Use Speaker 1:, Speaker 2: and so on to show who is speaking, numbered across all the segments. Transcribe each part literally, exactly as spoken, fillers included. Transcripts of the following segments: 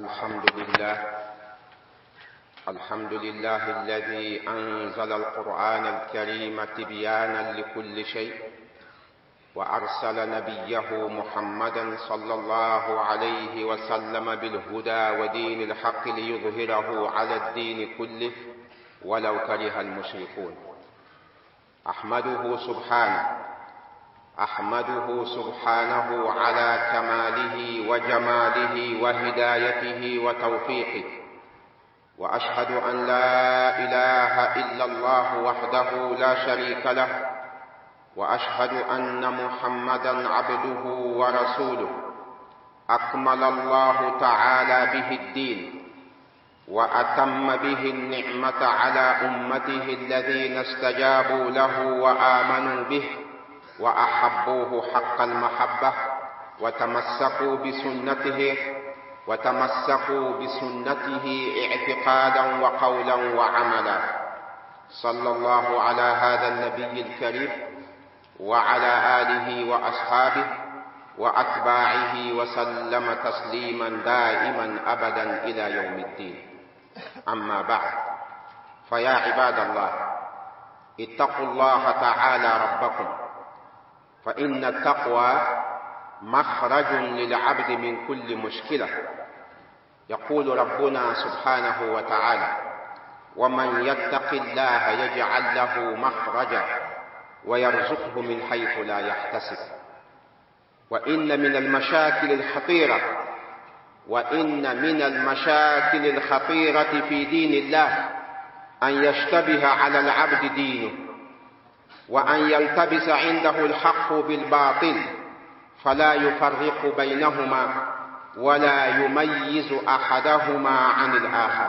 Speaker 1: الحمد لله الحمد لله الذي أنزل القرآن الكريم تبيانا لكل شيء، وأرسل نبيه محمدا صلى الله عليه وسلم بالهدى ودين الحق ليظهره على الدين كله ولو كره المشركون. أحمده سبحانه أحمده سبحانه على كماله وجماله وهدايته وتوفيقه، وأشهد أن لا إله إلا الله وحده لا شريك له، وأشهد أن محمدًا عبده ورسوله أكمل الله تعالى به الدين، وأتم به النعمة على أمته الذين استجابوا له وآمنوا به وأحبوه حق المحبة وتمسكوا بسنته وتمسكوا بسنته اعتقادا وقولا وعملا. صلى الله على هذا النبي الكريم وعلى آله وأصحابه وأتباعه وسلم تسليما دائما أبدا إلى يوم الدين. أما بعد، فيا عباد الله، اتقوا الله تعالى ربكم، فإن التقوى مخرج للعبد من كل مشكلة. يقول ربنا سبحانه وتعالى: ومن يتق الله يجعل له مخرجا ويرزقه من حيث لا يحتسب. وإن من المشاكل الخطيرة وإن من المشاكل الخطيرة في دين الله أن يشتبه على العبد دينه، وأن يلتبس عنده الحق بالباطل فلا يفرق بينهما ولا يميز أحدهما عن الآخر.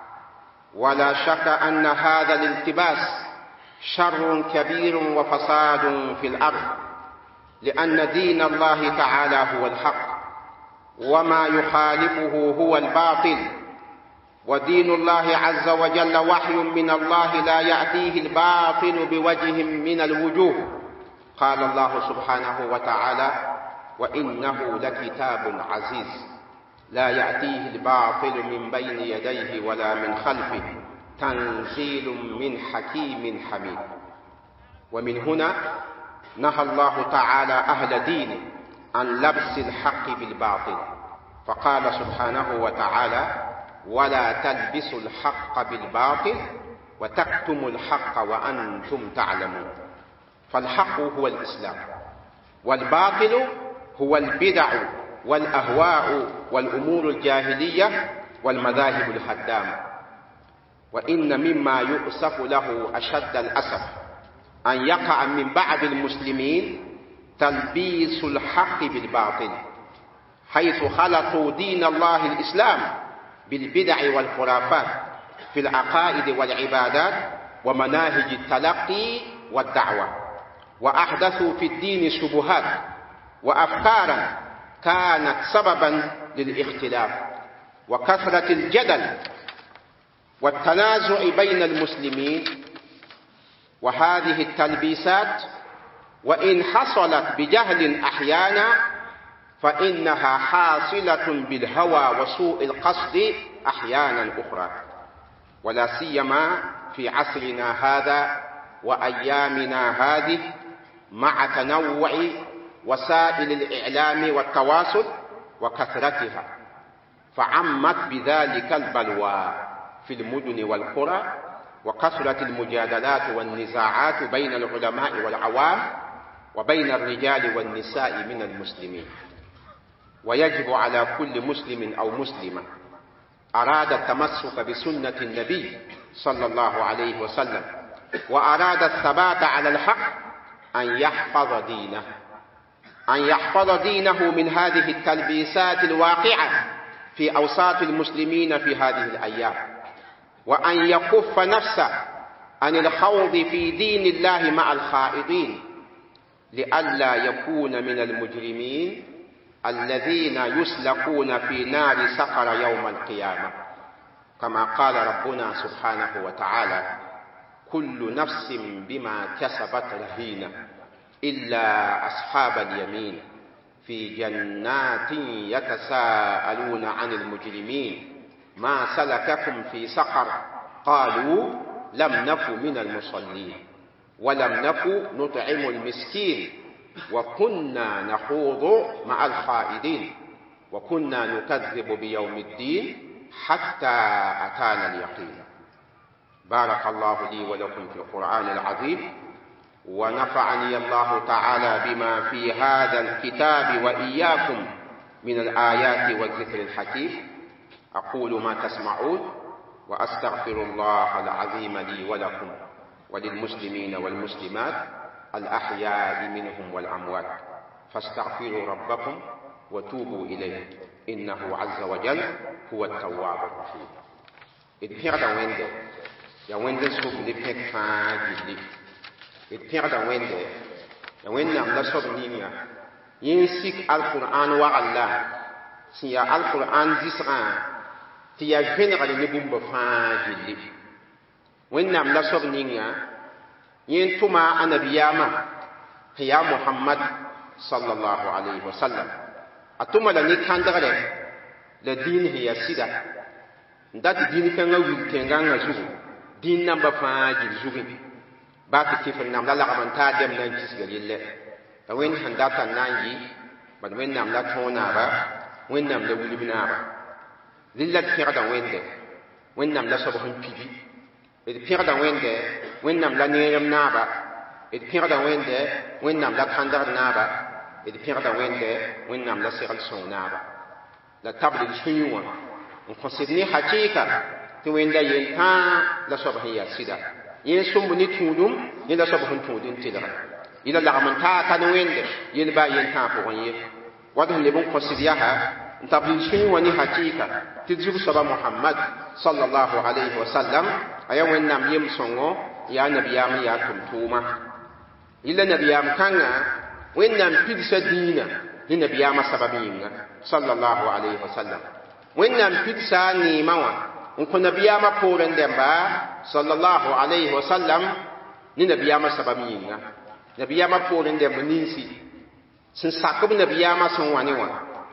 Speaker 1: ولا شك أن هذا الالتباس شر كبير وفساد في الأرض، لأن دين الله تعالى هو الحق، وما يخالفه هو الباطل. ودين الله عز وجل وحي من الله لا يأتيه الباطل بوجه من الوجوه. قال الله سبحانه وتعالى: وإنه لكتاب عزيز لا يأتيه الباطل من بين يديه ولا من خلفه تنزيل من حكيم حميد. ومن هنا نهى الله تعالى أهل دينه عن لبس الحق بالباطل، فقال سبحانه وتعالى: ولا تلبسوا الحق بالباطل وتكتموا الحق وأنتم تعلمون. فالحق هو الإسلام، والباطل هو البدع والأهواء والأمور الجاهلية والمذاهب الهدامة. وإن مما يؤسف له أشد الأسف أن يقع من بعض المسلمين تلبيس الحق بالباطل، حيث خلطوا دين الله الإسلام بالبدع والخرافات في العقائد والعبادات ومناهج التلقي والدعوة، وأحدثوا في الدين شبهات وأفكارا كانت سببا للاختلاف وكثرة الجدل والتنازع بين المسلمين. وهذه التلبيسات وإن حصلت بجهل أحيانا فإنها حاصلة بالهوى وسوء القصد أحيانا أخرى، ولا سيما في عصرنا هذا وأيامنا هذه مع تنوع وسائل الإعلام والتواصل وكثرتها، فعمت بذلك البلوى في المدن والقرى، وكثرت المجادلات والنزاعات بين العلماء والعوام وبين الرجال والنساء من المسلمين. ويجب على كل مسلم أو مسلمة أراد التمسك بسنة النبي صلى الله عليه وسلم وأراد الثبات على الحق أن يحفظ دينه أن يحفظ دينه من هذه التلبيسات الواقعة في أوساط المسلمين في هذه الأيام، وأن يكف نفسه عن الخوض في دين الله مع الخائضين، لئلا يكون من المجرمين الذين يسلقون في نار سقر يوم القيامة، كما قال ربنا سبحانه وتعالى: كل نفس بما كسبت رهينة إلا أصحاب اليمين في جنات يتساءلون عن المجرمين ما سلككم في سقر قالوا لم نك من المصلين ولم نك نطعم المسكين وكنا نخوض مع الخائضين وكنا نكذب بيوم الدين حتى أتانا اليقين. بارك الله لي ولكم في القرآن العظيم، ونفعني الله تعالى بما في هذا الكتاب وإياكم من الآيات والذكر الحكيم. أقول ما تسمعون وأستغفر الله العظيم لي ولكم وللمسلمين والمسلمات الأحياء منهم والأموات، فاستغفروا ربكم وتوبوا إليه إنه عز وجل هو التواب الرحيم. إدفع وينده يا وينده سوف لفك فاجلي إدفع وينده يا وينده لا سوف نيميا ينسك القرآن وعلا سيا القرآن زيسران تيا فينغ لنبوم بفاجلي وينده لا سوف نيميا ينتما النبياما يا محمد صلى الله عليه وسلم أتوما لني كاندغله لدين هي سيدا ندات دين كان ويل تنغان زو دين نمبر فاجي زوغي باك كيف نام لا لغمان تا دم نان كيس غليل تا وين هنداتا نانجي بد وين نام لا تونا با وين نام لا ولي بنا با ليلات فيغدا وين دي وين نام لا سبحان بيبي ed pirda wende wennam la neyam naba ed pirda wende wennam la khandar naba ed pirda wende wennam la siral son naba la table de sunywa on considne hakika to wenda yen ta la sobhiya sida yen sumbu ni tudum yen la sobhun tudin tidara ila la amanta ta wende yen ba yen ta ko ye wadon le bon considya ha table de sunywa ni hakika tijubu saba muhammad sallallahu alayhi wa sallam aya wennam yem songo ya nabiyam ya tumtuma illa nabiyam kanga wennam pidsa dina ni nabiyam sababinga sallallahu alayhi wasallam wennam pidsa ni mawa on nabiyam ko rendemba sallallahu alayhi wasallam ni nabiyam sababinga nabiyam ko rendemba ninsi sin sakab nabiyam son wani wa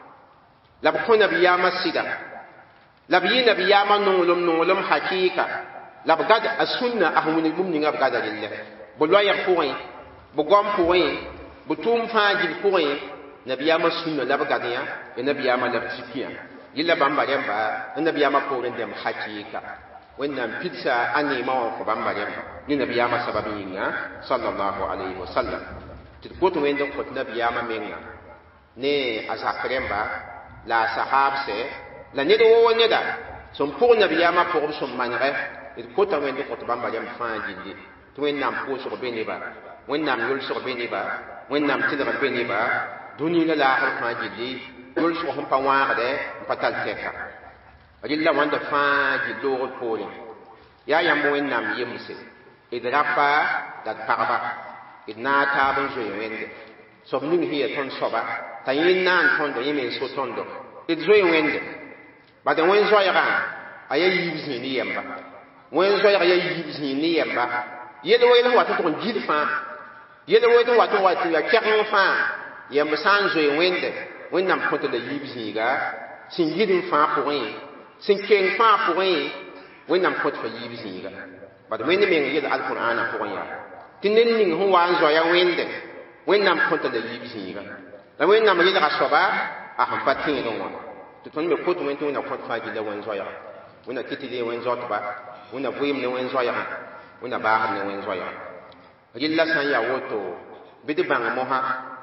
Speaker 1: la ko nabiyam sida la bi nabiyam nungulum nungulum hakika la bagad as-sunna ahmuni gum ninga bagada lillah bo loya point bo gom point bo tum fajil point nabiyama sunna la bagada ya e nabiyama la tipiya yilla bamba yamba nabiyama ko rendem hakika wennam pizza ani ma ko bamba yamba ni nabiyama sababinga sallallahu alayhi wasallam tit ko to wendo ko nabiyama menga ne asakremba la sahabse la ne do woneda son pour nabiyama pour son manre et kota wende ko bamba jam faajindi to wennam ko so beni ba wennam yul so beni ba wennam tidra beni ba duni la la har faajindi yul so hon pa waade patal teka ajilla wanda faaji do ko ni ya yam wennam yemse idrafa dat paraba idna ta ban zo wende so ning hiya ton soba tayin nan ton do yemen so ton do it zo wende ba de wen zo ya ga ayayi bizini yamba wen zo ya yi bizini yamba yele wele wato to jidfa yele wele wato wato ya kyan fa yamba san zo wende wennam konto da yi bizini ga sin yidin fa pour yin sin ken fa pour yin wennam konto fa yi bizini ga bad wende men yele alqur'ana pour yin tinin ning hu wan zo ya wende wennam konto da yi bizini ga la wennam yele ga soba a han patin don wa to ton me koto men to na konto fa gila wen zo ya wena kitile wen zo ba wena buim ne wen zoya wena ba ne wen zoya yilla san ya woto bidi bang moha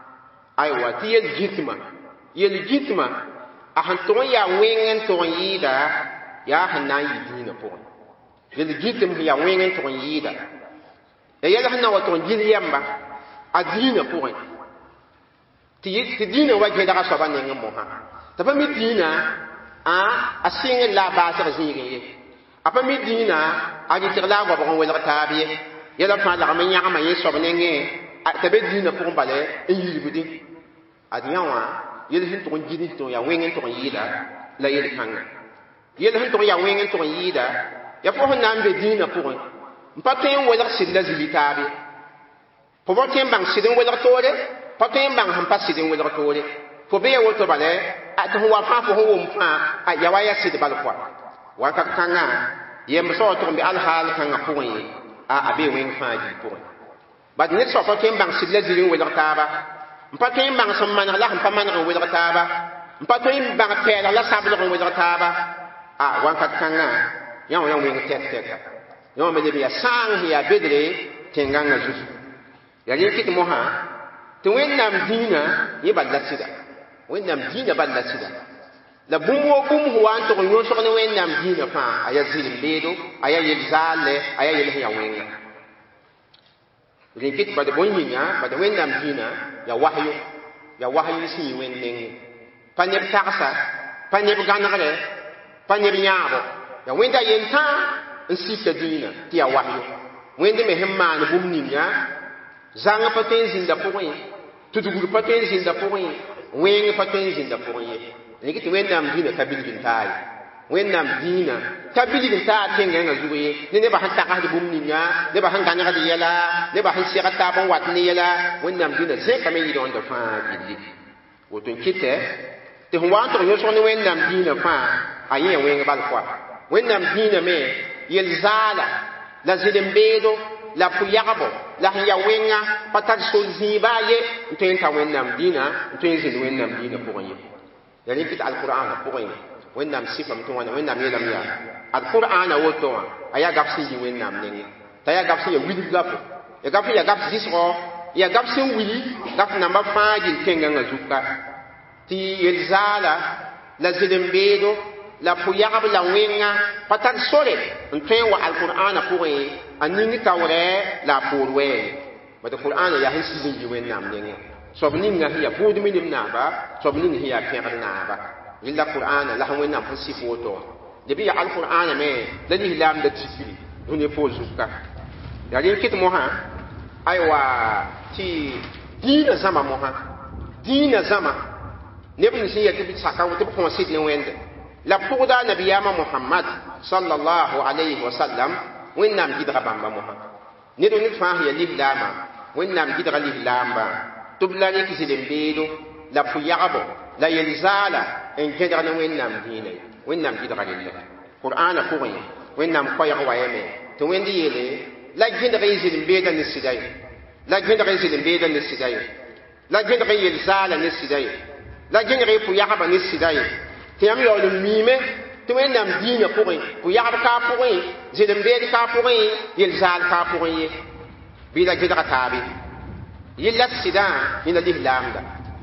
Speaker 1: ay wati yel jitma yel jitma a han to ya wengen to yida ya han na yi dina po yel jitma ya wengen to yida e yel han na wato jil yamba a dina po ti ti dina wa je da so ba ne moha ta ba mi dina a asinga la ba sa zingi apa mi dina aji tirla go bon wel tabiye yela fa la ma nya ma yeso benenge ta be dina pour balé e yibudi adiya wa yele hin to jini to ya wengen to yida la yele kanga yele hin to ya wengen to yida ya fo na mbe dina pour mpaten wel sidla zilitabi po boten bang sidin wel tore paten bang han pas sidin wel tore fo be woto bale at ho wa fa fo ho wum fa a ya wa ya sid bal kwa wa ka kanga yem so to bi al hal kanga point a abe wen fa ji point bad ne so ko ken bang sid la zirin wel taaba mpa to bang som man la mpa man wel taaba mpa to bang pe la sablo wel taaba a wa ka kanga ya wa wen tek tek yo me de ya sang ya bedre tenganga jusu ya ni kit mo ha to wen nam dina yi balla sida wen nam dina balla sida la bumwo bum huwan to yo so ne wen nam dina fa aya zilim bedo aya yel zale aya yel ya wenga rin kit ba de bon yinya ba de wen nam dina ya wahyu ya wahyu si wen ning panyeb taksa panyeb ganare panyeb nyaabo ya wen da yenta nsika dina ti ya wahyu wen de me hemma ne bum ninya zanga paten zinda poin tutuguru paten zinda poin wen paten zinda poin ni kiti wen nam dina tabili din tai wen nam dina tabili din ta tenga nga zuwe ni ne ba han taka de bum ninya ne ba han ganya de yela ne ba han sira ta bon wat ni yela wen nam dina ze kame yi don da fa gilli woto kite te ho wan to yo so ni wen nam dina fa ayi wen bal kwa wen nam dina me yel zala la zidembedo la puyabo la ya wenga patak so zibaye nten ta wennam dina nten zin wennam dina ko yi ya ni kit alquran ko yi wennam sifam to wana wennam yelam ya alquran woto aya gafsi yi wennam ne ta ya gafsi ya wili gapo ya gafsi ya gafsi disro ya gafsi wili gaf namba faaji tenga nga zuka ti yelzala la zidembedo la puyab la wenga patak sore nten wa alquran ko yi aningi tawre la porwe ba de qur'an ya hin sidin ji wen nam ne so bnin nga ya bod minim na ba so bnin ya pere na ba illa qur'an la wen nam fasi foto de bi al qur'an me la ni lam da tisiri duni fo zuka ya rin kit mo ha aywa ti dina zama mo ha dina zama ne bin sin ya tibi saka wo tibi ko sid ne wende la poda nabiyama muhammad sallallahu alaihi wasallam wennam gidra bamba mo ha ne do nit fa ya lihlama wennam gidra lihlamba tubla ni kisidem bedo la puyabo la yelzala en gedra ne wennam dine wennam gidra lillah qur'ana ko yin wennam ko ya wayeme to wendi yele la gidra yizidem beda ni sidai la gidra yizidem beda ni sidai la gidra yelzala ni sidai la gidra puyabo ni sidai tiyam yo le mime to wennam dina ko yin puyabo ka ko yin zidem beed ka pʋgẽ yel zaal ka pʋgẽ ye bɩ la gɩdga taabe yella sɩdã yẽna lislaamda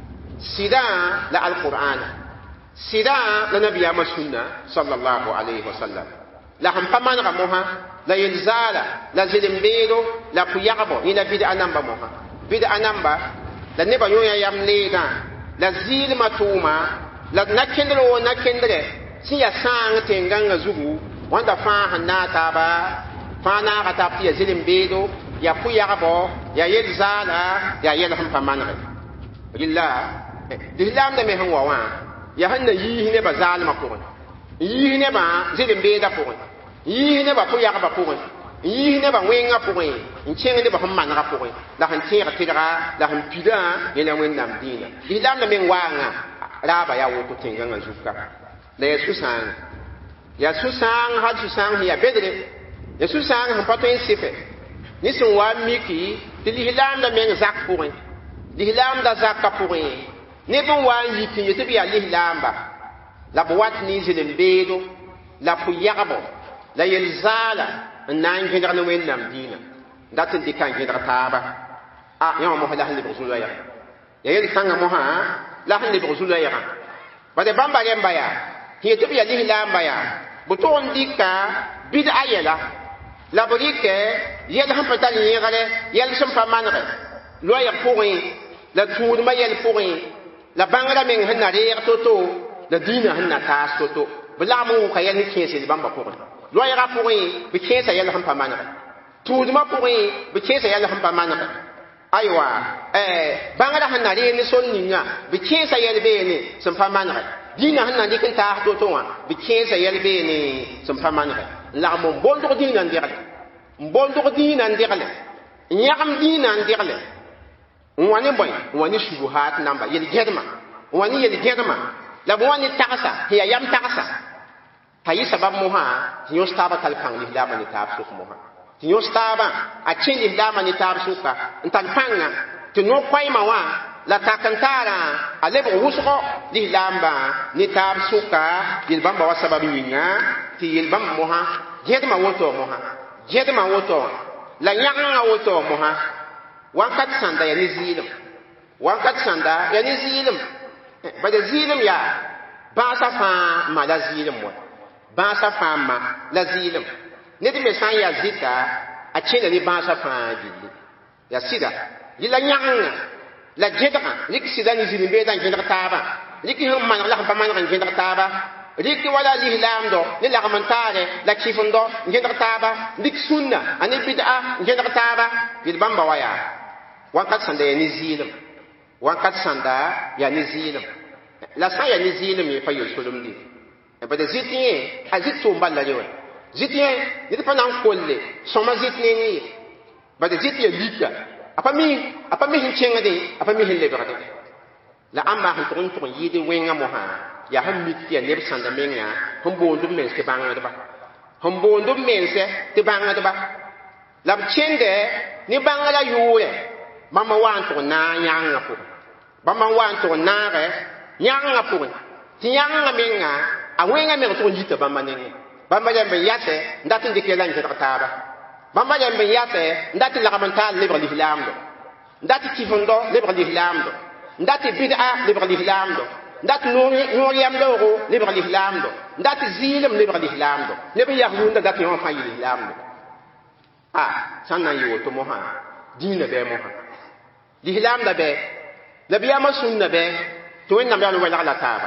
Speaker 1: sɩdã la alqur'ana sɩdã la nabiyaamã sunna sallallahu alayhi wa sallam la sẽn pa manega mosã la yel zaala la zedem beedo la pʋ-yagbo yẽna bɩd'a namba mosã bɩd'a namba la nebã yõ-yã yam neegã la zɩɩlmã tʋʋma la nakẽndr wo nakẽndre sẽn ya sãang tẽngãngã zugu wanda fa hanna taba fa na ga ta ya zilim bedo ya pu ya bo ya yel zala ya yel ham pamanre lillah dilam da me han wa ya hanna yi ne ba zalma ko yi ne ba zilim beda ko yi ne ba pu ya ba ko yi ne ba wenga ko in chen ne ba ham man ga ko la han tira tira la han pida yana wen nam dina dilam da me wa nga raba ya wo ko tinga nga zuka la yesu san ya susang ha susang ya bedre ya susang han pato en sife ni sun wa miki ti lihlam da men zak pourin lihlam da zak ka pourin ne bon wa yiki yete bi ya lihlam ba la boat ni zilim bedo la puyabo la yelzala nan gendar no wen nam dina datin di kan gendar taba a ya mo hala hali rasulullah ya ya yel kanga mo ha la hali rasulullah ya ba de bamba yemba ya yete bi ya lihlam ba ya buton dika bid'a yela la bodike yel han patali yele yel sum pa manre lo ya pourri la tour ma yel pourri la bangra men hanna re toto la dina hanna tas toto bla mu ka yel kese di bamba pourri lo ya pourri bi kese yel han pa manre tour ma pourri bi kese yel han pa manre aywa eh bangra hanna re ni sonninga bi kese yel be ni sum pa manre dina hanna dikin ta to to wa bi kesa yelbe ni sum pamanre la mo bondo dina ndirale bondo dina ndirale nyam dina ndirale wani boy wani shubuhat namba yel gedma wani yel germa la wani takasa hiya yam takasa tayi sabab moha ti yostaba kal pang ni lama ni tab suk moha ti yostaba a chen ni lama ni tab suka ntan panga ti no kwai mawa la takantara alebo husko li lamba ni tab suka yel bamba wa sababi winga ti yel bamba moha jedma woto moha jedma woto la nyanga woto moha wakat sanda ya ni zilim wakat sanda ya ni zilim ba de zilim ya ba sa fa ma la zilim wa ba sa fa ma la zilim ne de me san ya zita a chene ni ba sa fa gilli ya sida yila nyanga la jedra lik sida ni zilim be dan jedra taba liki hum man la ba man ran jedra taba liki wala lihlam do ni la kamantare la chifundo jedra taba lik sunna ani bid'a jedra taba yil bamba waya wakat sanda ya ni zilim wakat sanda ya ni zilim la sa ya ni zilim mi fa yusulum ni ba de zitni a zitu mballa lewe zitni ni pa nan kolle soma zitni ni ba de zitni lika apa mi apa mi hinchenga de apa mi hille ba de la amma han ton ton yidi wenga mo ha ya han mitti ne sanda menga hum bondu men se banga de ba hum bondu men se te banga de ba la chende ni banga la yuwe mama wan to na nyanga ko mama wan to na re nyanga ko ti nyanga menga a wenga me to yita bamba ne bamba jambe yate ndati ndike lan jeta taba bamba jambe yate ndati la kamanta libre l'islam do ndati tifondo libre l'islam do ndati bid'a libre l'islam do ndati nuri yam do ro libre l'islam do ndati zilim libre l'islam do ne be yahunda ndati on fa l'islam do ah sanna yo to moha dina be moha l'islam da be nabiya ma sunna be to en namya wala la taba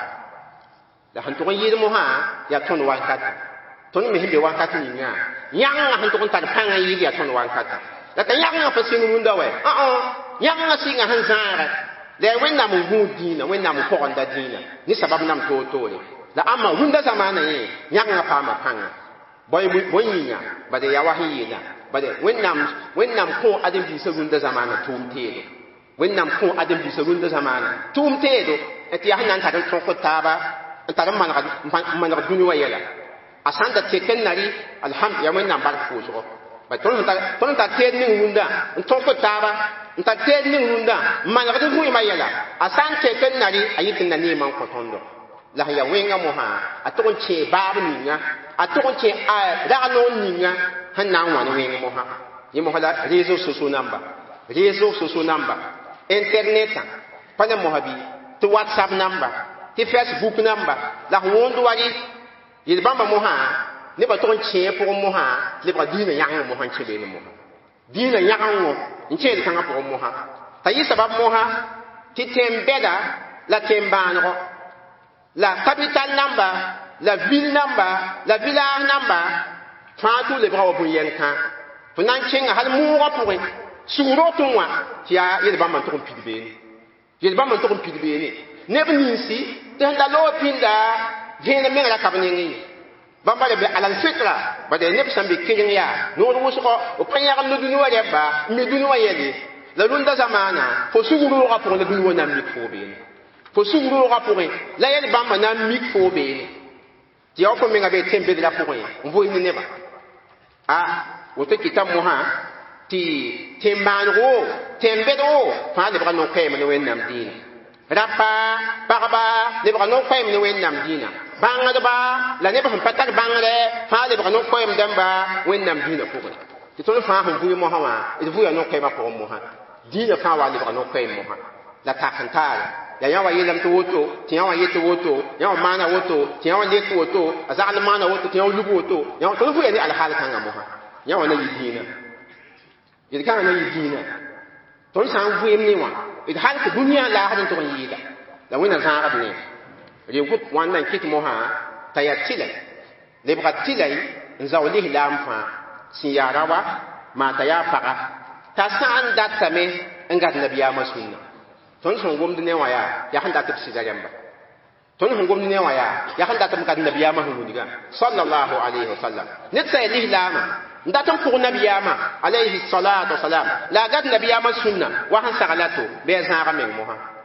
Speaker 1: la han to yir moha ya ton wakata ton mi hinde wakata ni nya yang han to tar panga yiri ya ton wakata la ta yang fa sinu munda we a a yang singa han zara le wen nam hu dina wen nam ko onda dina ni sabab nam to to le la amma hunda zamana yi yang pa ma panga boy boy nya ba de ya wahi na ba de wen nam wen nam ko adin bi sa hunda zamana tum te wen nam ko adin bi sa hunda zamana tum te do eti ya nan ta ton ko taba tara man man duniya yela asanda teken nari alham ya men nambar fuso ba ton ta ton ta ted ni hunda ton ko taba ta ted ni hunda man ga du ma yela asan teken nari ayitin na ni man ko tondo la ya wenga mo ha aton che babu ni nga aton che a da no ni nga han na wa ni wenga mo ha ni mo hala réseau social number réseau social number internet pa na mo habi to whatsapp number ti Facebook number la wondu wari yel bamba mo ha ne ba ton che pour mo ha le ba dina yang mo han chebe mo dina yang mo nche le kanga pour mo ha ta yi sabab mo ha ti tembeda la tembano la capital number la ville number la village number fa tout le bra wo yen kan to nan chenga hal mo ro pour suro to wa ti ya yel bamba to pidbe yel bamba to pidbe ni neb ninsi tan da lo pinda vena me la kabni ngi bamba be alal fitra ba de neb sambi kirin ya no wo so ko panya kam no dunu wa ba mi dunu wa yeli la lunda zamana fo suguru ra pour le dunu wa nam mik fo be fo suguru ra pour la yeli bamba nam mik fo be ti o ko me ngabe tembe de la pour on vo ni neba ah o te kitam mo ha ti temban ro tembe do fa de bra no kay me no en nam din rapa paraba le bra no kwem ne wen nam dina banga da ba la ne ba han patak banga le fa le bra no kwem dem ba wen nam dina ko ko ti to fa han bu mo ha wa ti bu ya no kwem ko mo ha dina fa wa le bra no kwem mo ha la ta kan ta ya ya wa yi lam to woto ti ya wa yi to woto ya wa mana woto ti ya wa le to woto azal mana woto ti ya wa lu woto ya to bu ya ni al hal kan mo ha ya wa na yi dina yi kan na yi dina to san bu yem ni wa it hal ko dunya la hadin to yida la wina zaarab ni re ko wannan kit mo ha tayatila le bra tilai nzawli lam fa si ya rawa ma taya faqa ta san datta me ngat nabiya masunna ton son gom ne waya ya handa ta si jamba ton hon gom ne waya ya handa ta ngat nabiya mahmudiga sallallahu alaihi wasallam ne sai li lama ndatam pour nabiyama alayhi salatu wassalam la gad nabiyama sunna wa han sagalato be zaara men mo ha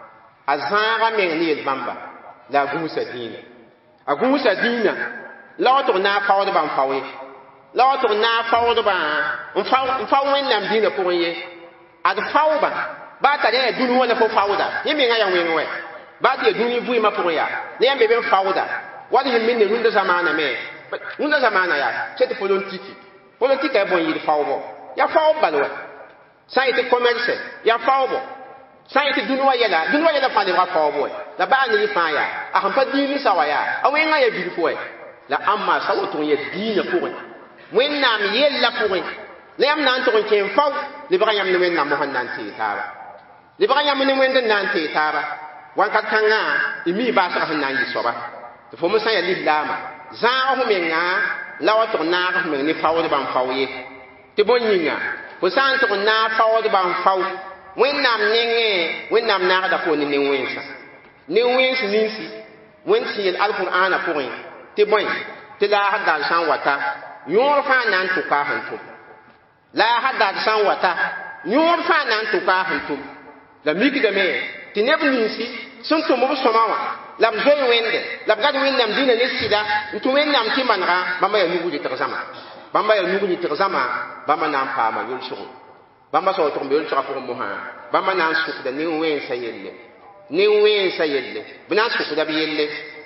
Speaker 1: a zãaga meng ne yel-bãmba la a gũusa dĩinã a gũusa dĩinã la wa tʋg na n faoodbã n fao ye la wa tʋg na n faoodbã n fao wẽnnaam dĩinã pʋgẽ ye ad faoobã baa t'a ya dũni wã la fo faooda yẽ menga ya wẽng wɛ baa tɩ ya dũni vɩɩmã pʋgẽ yaa la yãmb be be n faooda wad yĩm min ne rũndã zamaana me rũndã zamaana yaa set polotiki politika ya bõn yɩɩd faoobɔ ya faoob bal wɛ sã n yetɩ commerce ya faoobɔ sã n yetɩ dũni wã yɛla dũni wã yɛla fãa lebga faoob wɛ la baa ne fãa yaa a sẽn pa dĩin ninsã wa yaa a wẽngã ya bilf wɛ la ãmma sa wa tʋg n ya dĩinã pʋgẽ wẽnnaam yella pʋgẽ la yãmb na n tʋg n kẽ n fao lebga yãmb ne wẽnnaam mosẽn na n tee taaba lebga yãmb ne wẽnd n na n tee taaba wãnkat kãngã y mii baasg sẽn na n yɩ soaba tɩ fo me sã n ya lislaamã zãag f menga la wa tʋg naag f meng ne faoodbã n fao ye tɩ bõn yĩnga fo sã n tʋg n naag faoodbã n fao wẽnnaam nengẽ wẽnnaam naagda fo ne nen-wẽnsã nen-wẽns ninsi wẽnd sẽn yel alqur'ana pʋgẽ tɩ bõe tɩ laasd daal sã n wata yõor fãa na n tʋka a sẽn tʋm laasd daal sã n wata yõor fãa na n tʋka a sẽn tʋm la mikdame tɩ neb ninsi sẽn tʋm b sõma wã la b zoe wẽnde la b gad wẽnnaam dĩnã ne sɩda n tʋ wẽnnaam tɩ manega bãmba yaa nug rɩtg zãma bãmba yaa nug rɩtg zãma bãmba na n paama yʋlsgo bãmba sã wa tʋg n be yʋlsgã pʋgẽ mosã bãmba na n sʋkda nen-wẽnsã yelle nen-wẽnsã yelle b na n sʋkda b yelle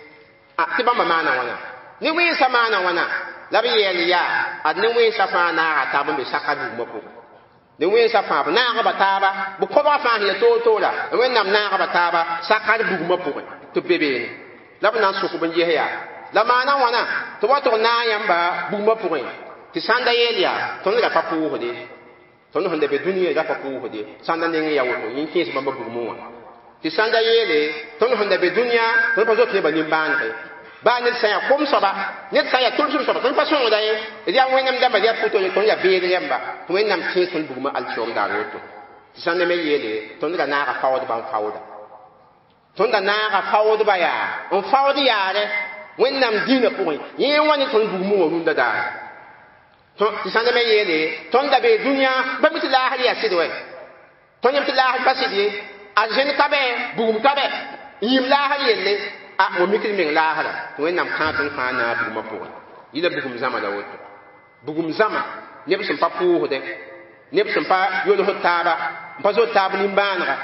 Speaker 1: tɩ bãmba maana wãna nen-wẽnsã maana wãna la b yɛɛl yaa ad nen-wẽnsã fãa naaga taab n be saka dugmã pʋgẽ nen-wẽnsã fãa b naagba taaba b kobga fãa sẽn ya toor-toora wẽnnaam naagba taaba sakad bugmã pʋgẽ tɩ b be beene la b na n sʋkb n ges yaa la maana wãna tɩ wa tʋg naag yãmba bugmã pʋgẽ tɩ sãnda yeel yaa tõnd ra pa pʋʋsde tõnd sẽn da be dũniyã ra pa pʋʋsde sãnda neng ya woto yẽ kẽes bãmba bugmẽ wã tɩ sãnda yeele tõnd sẽn da be dũniyã tõnd pa zot nebã nin-bãanege baa ned sã n ya kom soaba ned sã n ya tʋlsm soaba tõnd pa sõngda ye d yaa wẽnnaam dãmba ya pʋto ye tõnd ya beed rẽmba tɩ wẽnnaam kẽes tõnd bugmã alkiom daar woto tɩ sãnda me yeele tõnd ra naaga faoodbã n faooda tõnd da naaga faoodbã yaa n faood yaare wẽnnaam dĩinã pʋgẽ yẽ wa ne tõnd bugmẽ wã rũndã daara tɩ sãnda me yeele tõnd da bee dũniyã pa mi tɩ laasd yaa sɩd wɛ tõnd yem tɩ laasd pa sɩd ye a zẽn ka bɛ bugum ka bɛ n yĩm laasd yelle a mo mikd meng laasda tɩ wẽnnaam kãa tõnd fãa naag bugmã pʋgẽ yɩla bugum zãma la woto bugum zãma neb sẽn pa pʋʋsde neb sẽn pa yolsd taaba n pa zot taab nin-bãanega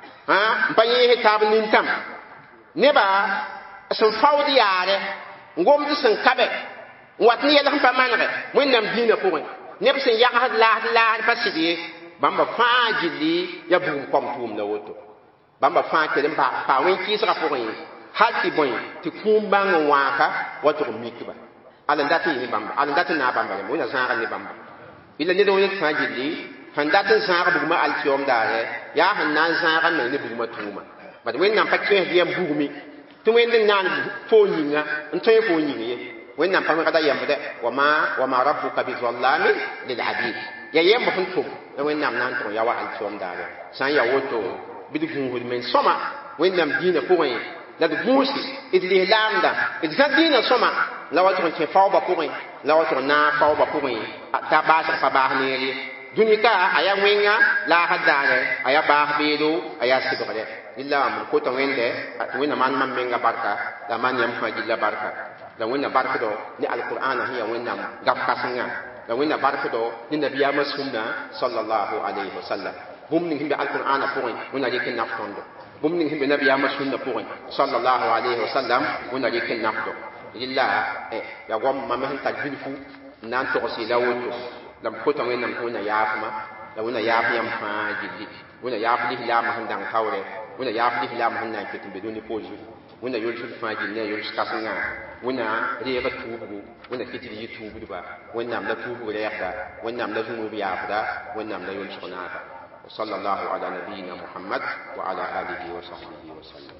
Speaker 1: n pa yẽesd taab nin-tãm neba sẽn faood yaare n gomd sẽn ka bɛ n wat ne yɛlg n pa manege wẽnnaam dĩinã pʋgẽ neb sẽn yagsd laasd laasd pa sɩd ye bãmba fãa gilli ya bugum kom tʋʋm la woto bãmba fãa kell n paa wẽn-kɩɩsgã pʋgẽ ye hal tɩ bõe tɩ kũum bãng n wãaka wa tʋg n mikba al n dat n yɩ bãmba al n dat n na bãmba rẽmba wẽna zãagd ne bãmba yla ned wẽnd fãa gilli sẽn dat n zãag bugmã alkiom daare yaa sẽn na n zãag n meng ne bugmã tʋʋma bad wẽnnaam pa kẽesd yam bugmi tɩ wẽnd n naan foo yĩnga n tõe foo yĩng ye wẽnnaam pa wẽgda yembdɛ wama rabuka bizallami lilabid ya yemb sẽn tʋm la wẽnnaam na n tʋg ya wa alkiom daare sã n ya woto bɩ d gũusd men sõma wẽnnaam dĩinã pʋgẽ la d gũusi d lislaamda d zã dĩinã sõma la wa tʋg n kẽ faoobã pʋgẽ la wa tʋg n naag faoobã pʋgẽ t'a baasg pa baas neer ye dũnika a ya wẽnga laasd daare a ya baas beedo a ya sɩbgdɛ yilla n kota wẽnde tɩ wẽnna maan mam menga barka la maan yãmb fãa gilla barka la wẽnna barkdo ne alqur'ana sẽn ya wẽnnaam gab kãsengã la wẽnna barkdo ne nabiyaamã sũnna sallallahu alayhi wa sallam bũmb ning sẽn be alqur'ana pʋgẽ wẽnna rɩk n naf tõndo bũmb ning sẽn be nabiyaamã sũnna pʋgẽ sallallahu alayhi wa sallam wẽnna rɩk n nafdo yilla ya gom mam sẽn tar bilfu n na n togs la woto la b kota wẽnnaam tɩ wẽnna yaafmã la wẽnna yaaf yãmb fãa gilli wẽnna yaaf lislaamã sẽn dãng taoorɛ wẽnna yaaf lislaamã sẽn na n ket n be dũni pʋʋs wẽnna yʋlsd fãa gill ne a yʋls kãsengã wẽnna reega tuubgu wẽnna ket d yɩ tuubdba wẽnnaam la tuubg rɛɛgda wẽnnaam la zũnuub yaafda wẽnnaam la yʋlsg naada وصلى الله على نبينا محمد وعلى آله وصحبه وسلم.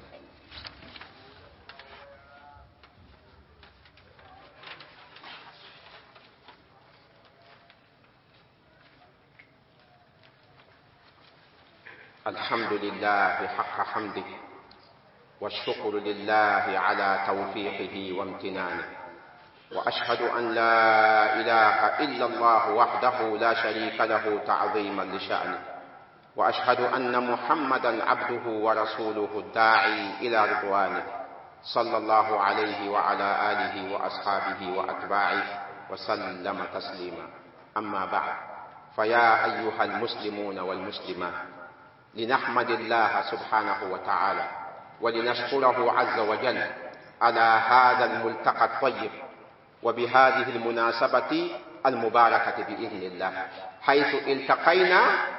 Speaker 1: الحمد لله حق حمده والشكر لله على توفيقه وامتنانه وأشهد أن لا إله إلا الله وحده لا شريك له تعظيما لشأنه وأشهد أن محمدا عبده ورسوله الداعي إلى رضوانه صلى الله عليه وعلى آله وأصحابه وأتباعه وسلم تسليما. أما بعد، فيا أيها المسلمون والمسلمات، لنحمد الله سبحانه وتعالى ولنشكره عز وجل على هذا الملتقى الطيب وبهذه المناسبة المباركة بإذن الله، حيث التقينا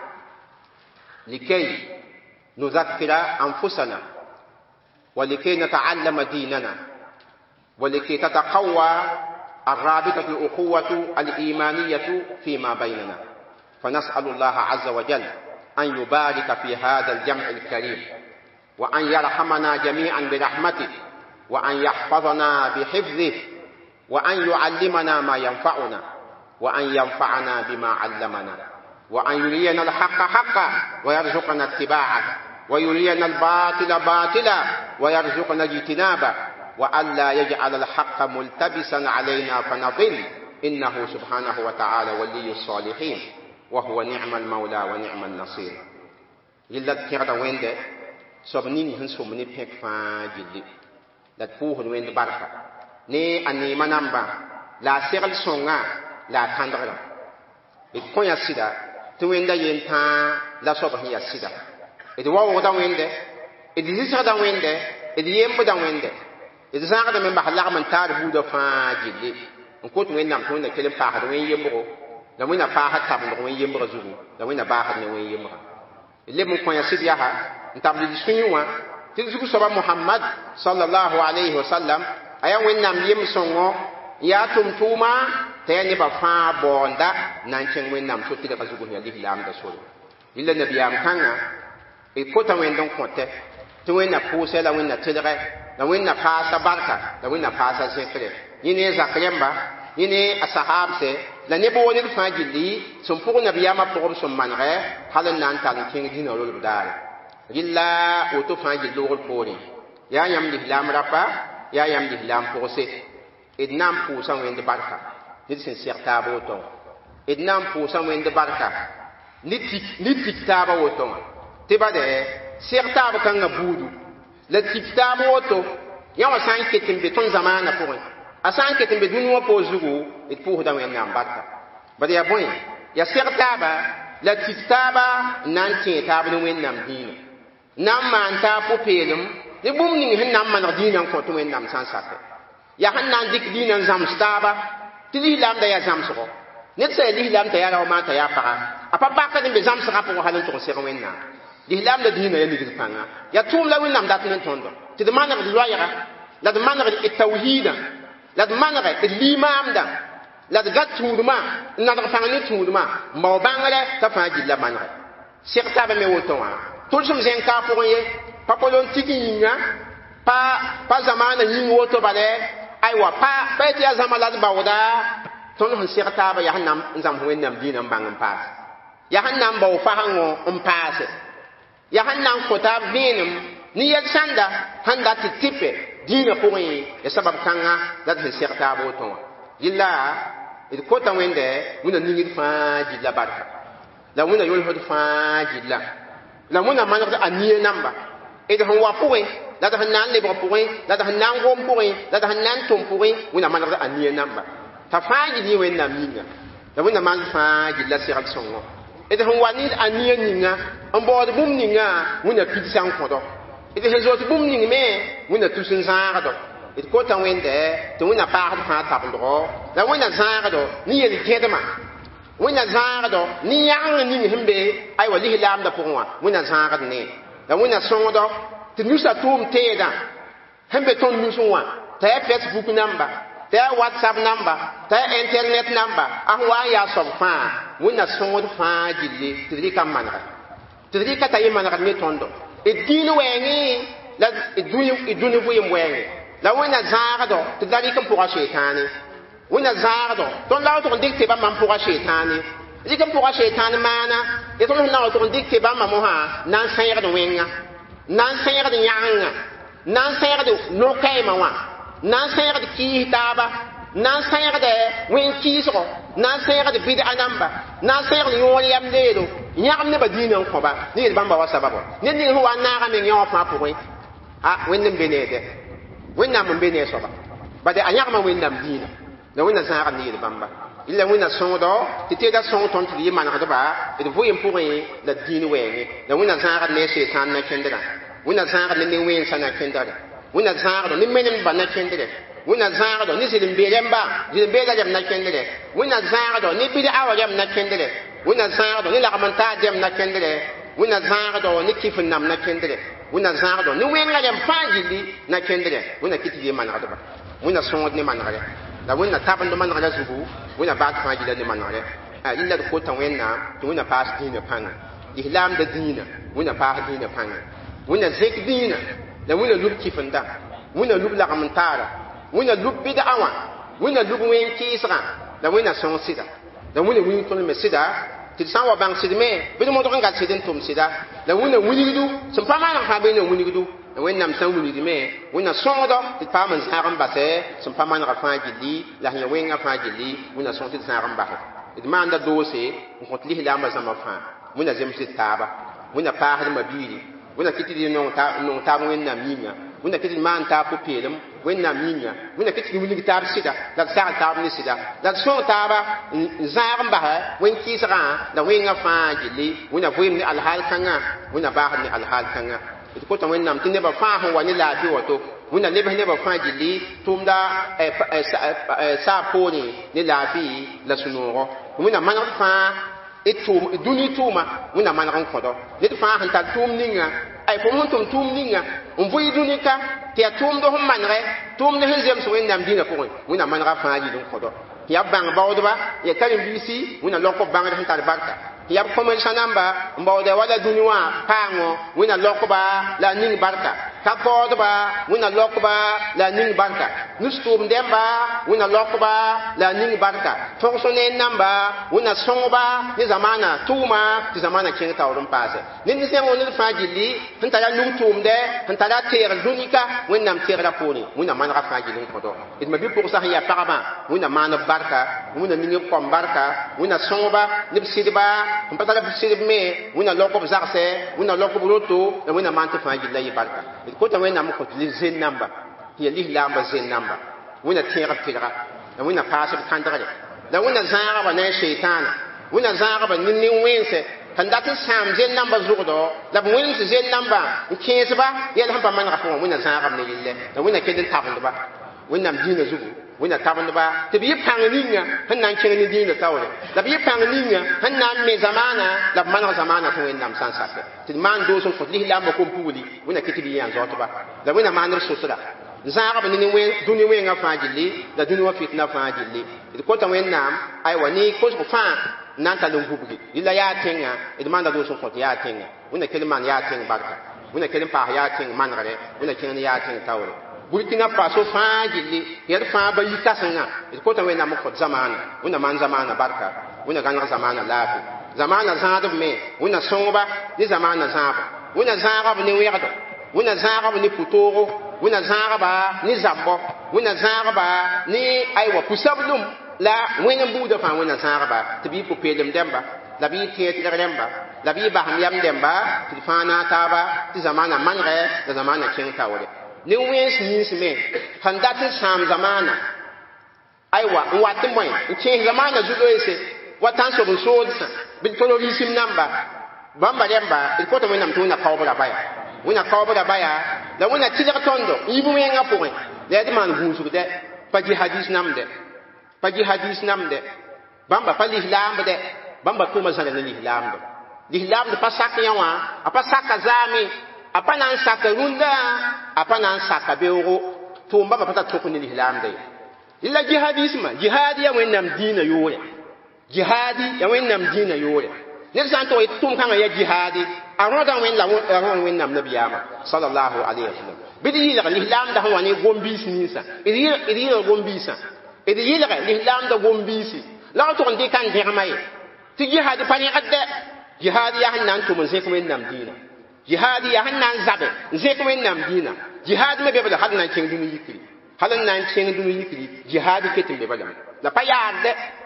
Speaker 1: لكي نذكر أنفسنا ولكي نتعلم ديننا ولكي تتقوى الرابطة الأخوة الإيمانية فيما بيننا. فنسأل الله عز وجل أن يبارك في هذا الجمع الكريم، وأن يرحمنا جميعا برحمته، وأن يحفظنا بحفظه، وأن يعلمنا ما ينفعنا، وأن ينفعنا بما علمنا، وأن يرينا الحق حقا ويرزقنا اتباعه، ويرينا الباطل باطلا ويرزقنا اجتنابه، وأن لا يجعل الحق ملتبسا علينا فنضل، إنه سبحانه وتعالى ولي الصالحين وهو نعم المولى ونعم النصير. يلا تيرا وينده سبنين هنسومني بيك فاجلي لا تفوه ويند بركة ني أني منامبا لا سيرل سونغا لا تاندرلا يكون يسيدا تويندا ينتا لا صبح يسيدا إذا واو دا وينده إذا زيسر دا وينده إذا يمب دا وينده إذا زاغ دا من بحلاق من تار بودا فاجلي نكوت وينام تويندا كلم فاحد وين يمبرو da wina faaha tabn ko yembra zugu da wina baaha ne wen yembra le mo konya sidia ha ntabli sunwa ti zugu soba Muhammad sallallahu alayhi wasallam aya wennam yem songo ya tum tuma te ne ba fa bonda nan chen wennam so ti da zugu ya lihlam da so illa nabiyam kanga e kota wendon konte to wenna puse la wenna tidre da wenna fa barka da wenna fa sa sekre yine zakremba yine asahabse la ne bo ne fa jilli son pour nabiya ma pour son manre halan nan tan king dina lol dal gilla o to fa jillo rol pori ya yam di lam rapa ya yam di lam pose idnam pu san wende barka ni sin serta bo to idnam pu san wende barka ni tik ni tik ta ba woto te ba de serta ba kan budu la tik ta bo to ya wa san ketin beton zamana pori asan ketin be dunwa po zugu it pu da wen nam batta bade ya boy ya sertaba la titaba nan ke taba no wen nam dina nam man ta pu pelum ni bum ni hin nam man dina ko to wen nam san sakke ya han nan dik dina zam staba tili lam da ya zam so net se li lam ta ya raw ma ta ya para apa bakka ni be zam sa ko halan to se wen nam li lam da dina ya ni gil panga ya tum la wen nam dat nan tondo ti de manag di loyara la de manag di tawhida la de manere de limamda la de gat tourma na de fangani tourma mbaw bangale ta fa jilla manere serta ba me woto wa tout som zen ka pour ye pa polon tikinya pa pa zamana yin woto bale ay wa pa pa ti zamala de bawda ton hon serta ba ya hanam zam ho enam dinam bangam pas ya hanam baw fa hango um passe ya hanam kota binum ni yel sanda handa ti tipe dina pourri ya sabab kanga dat he serta bo ton illa il kota wende muna ningir fa jilla barka la muna yol hod fa jilla la muna man da aniye namba e da wa pourri la da nan le bo pourri la da nan gom pourri la da nan tom pourri muna man da aniye namba ta fa jili wenna minga la muna man fa jilla sirat songo e da wa ni aniye ninga on bo bum ninga muna pidsan ko do ite he zot bum ning me wina tusun zaara do it ko tan wende to wina pa ha ta ndo la wina zaara do ni yeli kedema wina zaara do ni yang ni himbe ay wali lam da pourwa wina zaara ne la wina songo ti nusa tum teda himbe ton nusuwa ta Facebook number ta WhatsApp number ta internet number ahwa ya so fa wina songo fa jille ti ka manara ti ka tayi manara ne tondo الدين ويني لا الدنيا الدنيا وين وين لا وين زارdo تداري كم بورا شيطاني وين زارdo تون لا تون ديك تبا من بورا شيطاني ديك كم بورا شيطاني مانا يتون لا تون ديك تبا ما موها نان سيرdo وينga نان سيرdo يانga نان سيرdo نوكاي ما وا نان سيرdo كي تابا نان سيرdo وين كيسو na sayga de bid'a namba na sayga ni woni yam leedo nyam ne ba dinan ko ba ni bamba wa sababu ni ni huwa na ga men yo fa pour ah wennam benede wennam benede so ba ba de anyam ma wennam dina da wenna sa ga ni bamba illa wenna sondo ti te da son ton ti man ga ba de voyem pour la dine wenge da wenna sa ga ne setan na kendra wenna sa ga ne wen sana kendra wenna sa ga ni menem ba na kendra wina zaagdo ni silim belemba silim bela jam na kendele wina zaagdo ni bidi awa jam na kendele wina zaagdo ni lakamanta jam na kendele wina zaagdo ni kifin nam na kendele wina zaagdo ni wenga jam fajili na kendele wina kiti man ngado ba wina songod ni man ngale la wina tabando man ngala zugu wina baat fajili ni man ngale a illa ko tan wenna to wina pas dina panga ihlam da dina wina pas dina panga wina zik dina la wina lub kifin da wina lub lakamanta wina lub bid'awa wina lub wen kisra da wina son sida da wina win ton me sida ti san wa bang sidme bi mo to kan sidin tum sida da wina winidu sun pa man ha be ne winidu da wina nam san winidu me wina sondo ti pa man saram basse sun pa man ra fa gidi la ya wenga fa gidi wina son ti saram ba it man da dose ko tli la ma sama fa wina zem ti taba wina pa ha ma biri wina kiti di non ta non ta wina minga wina kiti man ta ko pelem wẽnnaam yĩnga wẽnna kɩt tɩ wilg taab sɩda la d sagl taab ne sɩda la d sõg taaba n zãag n basɛ wẽn-kɩɩsgã la wẽngã fãa gilli wẽnna vɩɩm ne alhaal kãngã wẽnna baasd ne alhaal kãngã d kota wẽnnaam tɩ nebã fãa sẽn wa ne laafɩ woto wẽnna lebs nebã fãa gilli tʋʋmda saab poorẽ ne laafɩ la sũ-noogɔ wẽnna manegd fãa dũni tʋʋma wẽnna maneg n kõdɔ ned fãa sẽn tar tʋʋm ninga ay fo mun tum tum ninga on voyi dunika ti atum do hum manre tum ne hezem so en nam dina ko wona manra faaji dum ko do ya bang bawdba ya kalim bisi wona lokko bang de tar barka ya ko men sanamba mbawde wala duniwa pango wona lokko ba la ning barka ka kodba wona lokko ba la ning barka nustum demba wona lokko ba la ning barka fonctionner namba wona sonba ni zamana tuma ti zamana kin tawrum paase ni ni sen wona faaji li hanta ya num tumde hanta la ter dunika wona ter la poni wona man rafa ji lin ko do it ma bi pour ça ya parama wona man barka wona ni kom barka wona sonba ni sidba on patala sidb me wona lokko zakse wona lokko roto wona man ta faaji la yi barka ko ta wẽnnaam n kõ tɩ zen namba tɩ ya lislaamba zen namba wẽnna tẽegb tɩlga la wẽnna paasb kãndgre la wẽnna zãagba ne a sheitāana wẽnna zãagba ne nin-wẽnse sẽn dat n sãam zen namba zʋgdɔ la b wẽns zen namba n kẽesba yɛl sẽn pa manega pʋgã wẽnna zãagb ne yelle la wẽnna ked n tabendba wẽnnaam dĩinã zugu wẽnna tabendba tɩ b yɩ pãng ninga sẽn na n kẽng ne dĩinã taoore la b yɩ pãng ninga sẽn na n me zamaana la b maneg zamaana tɩ wẽnnaam sã n sake tɩ d maan doos n kõ tɩ lislaambã kom-pugli wẽnna kɩ tɩ b yã zaootba la wẽnna maand b sʋsra zãagb ne dũni wẽngã fãa gilli la dũni wã fitna fãa gilli d kota wẽnnaam aywa ne kosg fãa n na n tall n gubgi yɩla yaa tẽngã d maanda doos n kõ tɩ yaa tẽngã wẽnna kell n maan yaa tẽng barka wẽnna kell n paas yaa tẽng manegre wẽnna kẽng ne yaa tẽng taoore burkina faso fãa gilli yẽd fãa ba yi kãsengã d kota wẽnnaam n kõt zamaana wẽnna maan zamaana barka wẽnna gãneg zamaana laafɩ zamaana zãadb me wẽnna sõngba ne zamaana zãabo wẽnna zãagb ne wɛgdo wẽnna zãagb ne pʋtoogo wẽnna zãagba ne zambɔ wẽnna zãagba ne aywa pu-sablum la wẽn n buudã fãa wẽnna zãagba tɩ b yɩ pʋ-peelem dẽmba la b yɩ tẽesdg rẽmba la b yɩ basem yam dẽmba tɩ d fãa na a taaba tɩ zamaana manegɛ la zamaana kẽng taoore ne wẽns ninsme sãn dat n sãam zamaana aywa n wat n bõe n kẽes zamaana zu-loeese wa tãn sob n soodsã bɩ terrorism namba bãmba rẽmba d kota wẽnnaam tɩ wẽnna kaoobra baya wẽnna kaoobra baya la wẽnna tɩlg tõndo n yib wẽngã pʋgẽ la yaa tɩ maan gũusgdɛ pa jihadis namdɛ pa jihadis namdɛ bãmba pa lislaambdɛ bãmba tʋʋma zãra ne lislaamdɛ lislaamd pa sak yã wã a pa saka zaame a pa na n saka rũndã a pa na n saka beoogo tʋʋm bãmba pa tar tʋk ne lislaamda ye la jihadismã jihad ya wẽnnaam dĩinã yoore jihadi ya wẽnnaam dĩinã yoore ned sã n tʋg tɩ tʋʋm kãngã ya jihadi a rõda wẽn la a rõd wẽnnaam nabiyaamã salallahu alayhi wa sallam bɩd yɩlg lislaamda sẽn wa ne gom-biis ninsã d yɩlg gom-biisã d yɩlg lislaamda gom-biisi la g tʋg n dɩka n dẽgma ye tɩ jihadi pa rẽgdɛ jihadi yaa sẽn na n tʋm n zẽk wẽnnaam dĩinã jihadi yaa sẽn na n zabe n zẽk wẽnnaam dĩinã jihadi me be bala hal n na n kẽng dũni yikri hal n na n kẽng dũni yikri jihadi ket n be balame la pa yaadɛ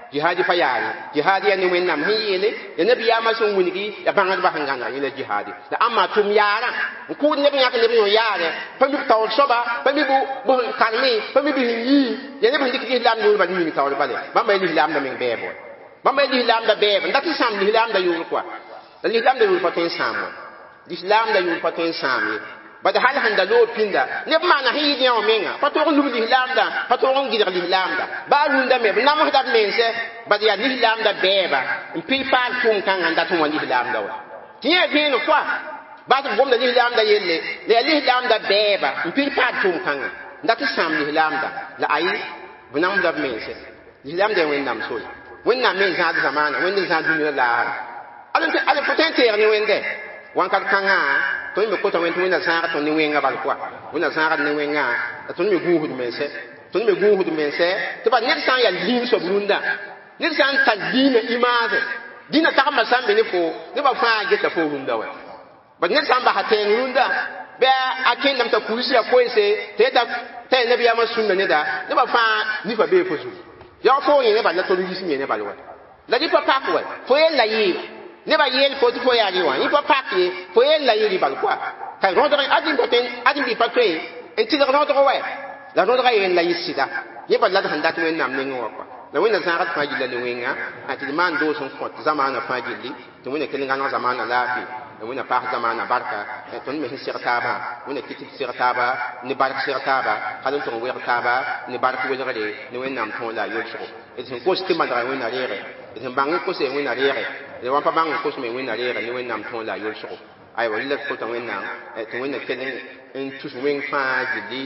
Speaker 1: jihadi fa yaari jihadi ya ni wennam hiyele ya nabi ya ma sun wunigi ya bangal ba hanganga ila jihadi da amma tum yaara ku ne bi yak ne bi yaare fa mi taw soba fa mi bu bu kalmi fa mi bi yi ya ne bi dik islam do ba ni taw ba le ba may islam da min bebo ba may islam da bebo ndati sam islam da yul quoi da islam da yul fa ten sam islam da yul fa ten sam ba da hal handa lo pinda ne ma na hidi ya omenga fa to lu di islam da fa to ngi di islam da ba lu nda me na mo da mense ba ya di islam da beba in pi pa tum kan anda tum wani islam da wa tiye bi no kwa ba to bom da islam da yelle le islam da beba in pi pa tum kan nda ti sam di islam da la ai bunam da mense islam da wen nam so wen nam men za da zamana wen za dunya la ala ala potente ni wende wan kan kanga to mi ko to wen to na sa to ni wenga bal kwa wona sa ni wenga to mi gu hu mense to mi gu hu mense to ba net san ya lin so burunda net san ta dina imaze dina ta ma san bene fo ne ba fa ge ta fo hunda wa ba net san ba ha te hunda ba akin nam ta kurisi ya ko ise te ta te ne biya ma sunna ne da ne ba fa ni fa be fo su ya fo yin ne ba la to ri simi ne ba wa la di pa pa ko fo ye la yi ne ba yel fo ti fo ya ni wa ni fa pa ki fo ye la yi ba kwa kai ro da adin poten adin bi pa twe en ti ro da wa la ro da yen la yi sida ye ba la da handa twen nam ne ngo kwa la wena sa rat fa ji la le wenga ati man do son fot zamana fa ji li to wena kelin ngana zamana lafi la wena pa zamana barka to me sirta ba wena kitib sirta ba ni barka sirta ba halon to wer ta ba ni barka wena de ni wena nam ton la yo so et sen ko sti ma da wena rere et sen bang ko se wena rere le wan pa bang ko se me wena rere ni wena nam ton la yo so ay wa le ko to wena to wena kelin en tous wen fa ji li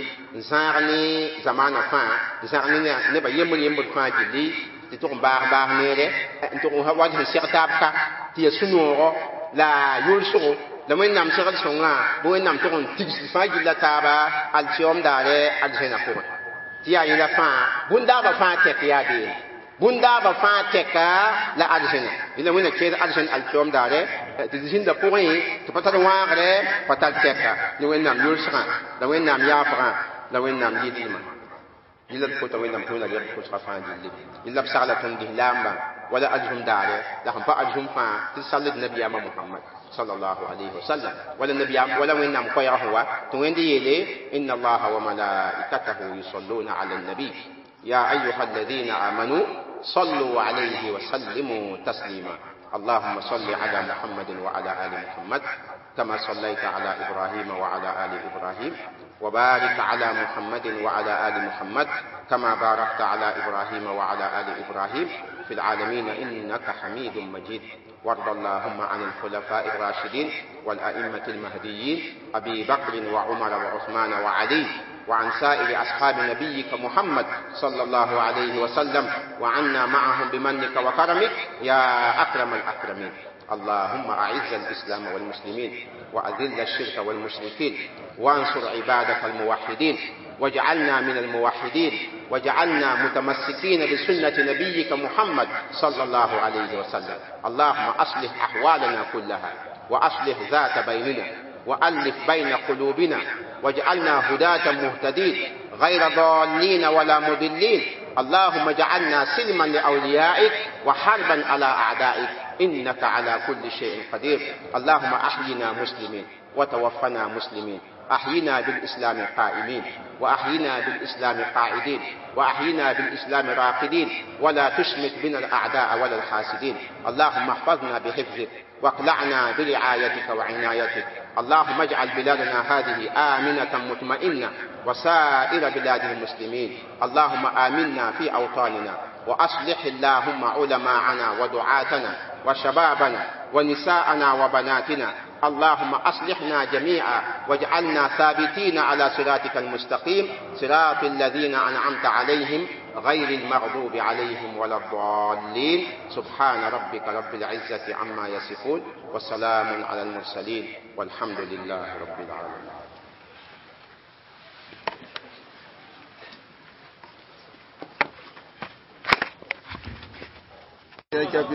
Speaker 1: zarni zamana fa zarni ne ba yemul yemul fa ji li ti to ba ba ne re to ha wa ji sirta ka ti sunoro la yulso la wen nam sirta songa bo wen nam to on tigi fa ji la taba al tiom dare al jena ko ti ya ila fa bunda ba fa te ya de bunda ba fa te ka la al jena ila wen ke al jena al tiom dare ti jin da ko yi to pata wa re pata te ka ni wen nam yulso la wen nam ya fa la wen nam yi di ma ila ko to wen nam to la ya ko sa fa ji li ila sala tan di lamba wala ajhum dare la ham pa ajhum fa ti sallallahu nabiya muhammad sallallahu alaihi wasallam wala nabiya wala wen nam ko ya huwa to wen di yele inna allaha wa malaikatahu yusalluna ala nabi ya ayyuhalladhina amanu sallu alayhi wa sallimu taslima اللهم صل على محمد وعلى آل محمد كما صليت على إبراهيم وعلى آل إبراهيم وبارك على محمد وعلى آل محمد كما باركت على إبراهيم وعلى آل إبراهيم في العالمين إنك حميد مجيد وارض اللهم عن الخلفاء الراشدين والأئمة المهديين أبي بكر وعمر وعثمان وعلي وعن سائر أصحاب نبيك محمد صلى الله عليه وسلم وعنا معهم بمنك وكرمك يا أكرم الأكرمين اللهم أعز الإسلام والمسلمين وأذل الشرك والمشركين وانصر عبادك الموحدين واجعلنا من الموحدين واجعلنا متمسكين بسنة نبيك محمد صلى الله عليه وسلم اللهم أصلح أحوالنا كلها وأصلح ذات بيننا وألف بين قلوبنا واجعلنا هداة مهتدين غير ضالين ولا مضلين اللهم اجعلنا سلما لأوليائك وحربا على أعدائك إنك على كل شيء قدير اللهم أحينا مسلمين وتوفنا مسلمين أحينا بالإسلام قائمين وأحينا بالإسلام قاعدين وأحينا بالإسلام راقدين ولا تشمت بنا الأعداء ولا الحاسدين اللهم احفظنا بحفظك واقلعنا برعايتك وعنايتك اللهم اجعل بلادنا هذه آمنة مطمئنة وسائر بلاد المسلمين اللهم آمنا في أوطاننا وأصلح اللهم علماءنا ودعاتنا وشبابنا ونساءنا وبناتنا اللهم أصلحنا جميعا واجعلنا ثابتين على صراطك المستقيم صراط الذين أنعمت عليهم غير المغضوب عليهم ولا الضالين سبحان ربك رب العزة عما يصفون وسلام على المرسلين والحمد لله رب العالمين.